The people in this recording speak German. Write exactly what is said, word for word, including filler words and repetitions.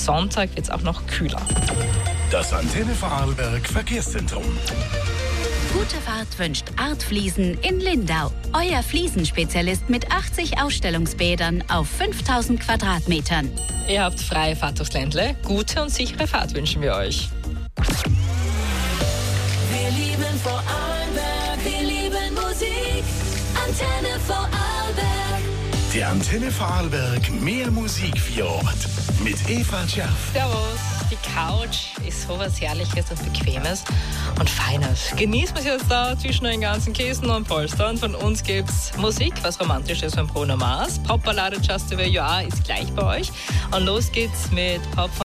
Sonntag wird es auch noch kühler. Das Antenne Vorarlberg Verkehrszentrum. Gute Fahrt wünscht Art Fliesen in Lindau. Euer Fliesenspezialist mit achtzig Ausstellungsbädern auf fünftausend Quadratmetern. Ihr habt freie Fahrt durchs Ländle. Gute und sichere Fahrt wünschen wir euch. Wir lieben Vorarlberg, wir lieben Musik. Antenne Vorarlberg. Der Antenne Vorarlberg mehr Musik für Ort. Mit Eva Tscherf. Servus. Die Couch ist so was Herrliches und Bequemes und Feines. Genießt man es jetzt da zwischen den ganzen Kissen und Polstern. Von uns gibt's Musik, was Romantisches von Bruno Mars. Popballade Just the Way You Are ist gleich bei euch. Und los geht's mit Pop von